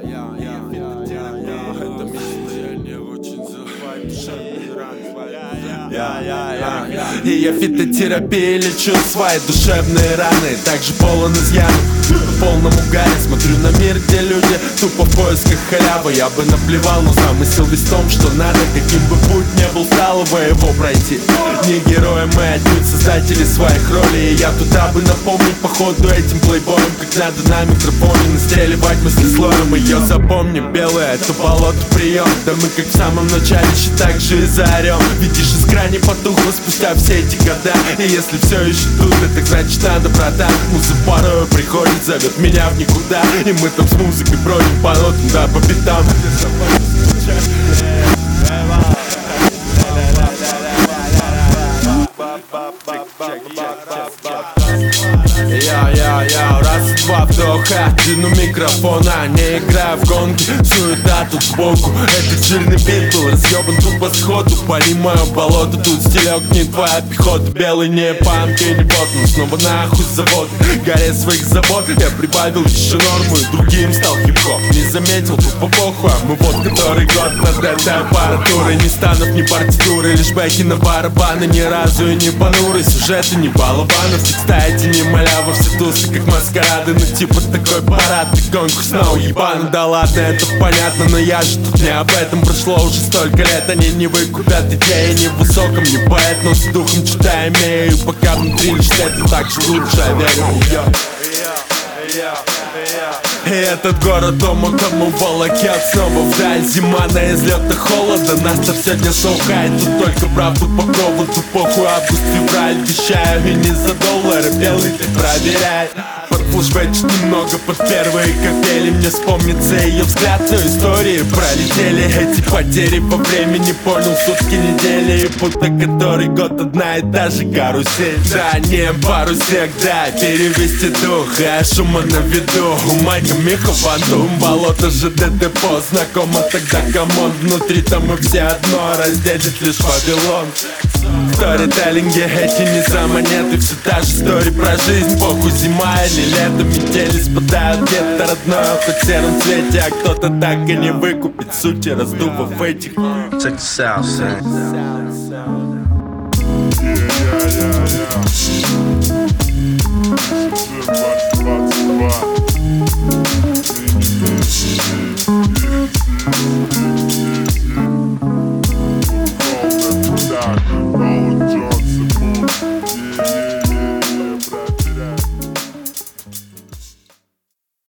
Это состояние очень захватывает душевные раны. И я фитотерапией лечу свои душевные раны. Также полон изъянов, в полном угаре смотрю на мир, где люди тупо в поисках халявы. Я бы наплевал, но замысел весь в том, что надо, каким бы путь не был, сталово его пройти. Не герои мы, отнюдь создатели своих ролей. И я туда бы напомнить походу этим плейбоем, как надо на микрофоне настреливать мысли слоем. Ее запомни, белое, это болото прием. Да мы как в самом начале еще так же и заорем. Видишь, искра не потухла спустя все эти года. И если все еще тут, так значит надо, братан. Музыка порой приходит, зовет меня в никуда. И мы там с музыкой бродим по нотам, да, по битам. Раз, два вдоха, длину микрофона, не играю в гонки, суета тут сбоку. Этот жирный бит был разъебан тупо сходу. Пали мое болото, тут стилек не твоя пехота. Белый не панк и не бот, но снова нахуй завод. Горе своих забот, я прибавил еще норму, и другим стал хип-хоп. Не заметил, тупо похуй, а мы вот который год над этой аппаратурой. Ни станов, ни партитуры, лишь бэки на барабаны. Ни разу и не понурый, сюжеты не балабанов. Текста эти не малявы, все тусы как маскарады. Ну типа такой парад, ты гонку снова ебану. Да ладно, это понятно, но я же тут не об этом. Прошло уже столько лет, они не выкупят идеи. Не в высоком, не поэт, но с духом что-то имею. Пока внутри лишь это, так же лучше, я верю. И этот город кому волокет снова вдаль. Зима на излетах холода, нас-то сегодня сухает. Тут только правду по проводу, похуй август, февраль. Вещаю и не за доллары, белый ты проверяй. Подфлешбэчить немного под первые капели. Мне вспомнится ее взгляд, но истории пролетели. Эти потери по времени понял, сутки, недели. И будто который год одна и та же карусель. Да, не парусек, да, перевести дух. А шума на виду, у Майка Миха фантом. Болото ЖД депо, знакомо тогда камон. Внутри там мы все одно, разделит лишь Вавилон. Сторителлинги эти не за монеты, все та же история про жизнь. Похуй зима или лето, метели спадают где-то родное хоть в сером цвете. А кто-то так и не выкупит сути раздувов этих. Check this out, son.